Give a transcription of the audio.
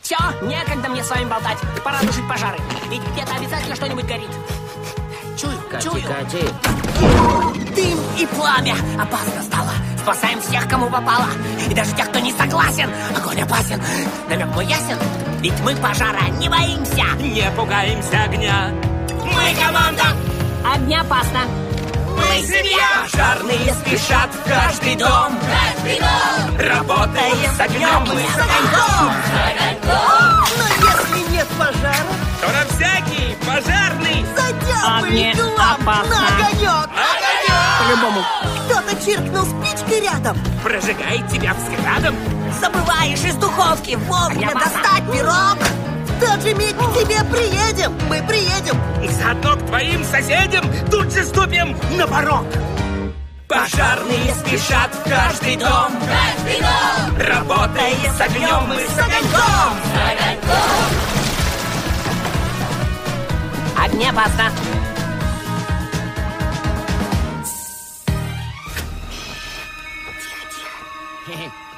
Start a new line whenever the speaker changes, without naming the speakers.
Все, некогда мне с вами болтать. Пора тушить пожары. Ведь где-то обязательно что-нибудь горит. Чую.
Кати.
Дым и пламя. Опасно стало. Спасаем всех, кому попало. И даже тех, кто не согласен. Огонь опасен. Намек мой ясен. Ведь мы пожара не боимся.
Не пугаемся огня.
Мы команда. Огня опасно. Мы семья.
Пожарные спешат в каждый дом. Работая с огнем, мы с огоньком.
Но если нет пожара,
То на всякий пожарный.
задябрит
Огне
лампу
опасно.
на огонек.
По-любому.
Кто-то чиркнул спичкой рядом.
Прожигает тебя взглядом.
Забываешь из духовки вовремя
Огня
достать пирог. В тот же миг к тебе приедем. Мы приедем.
И заодно к твоим соседям тут же ступим на порог. Пожарные спешат в каждый дом. Работая с огнем, мы с огоньком.
Огня опасно. Тихо.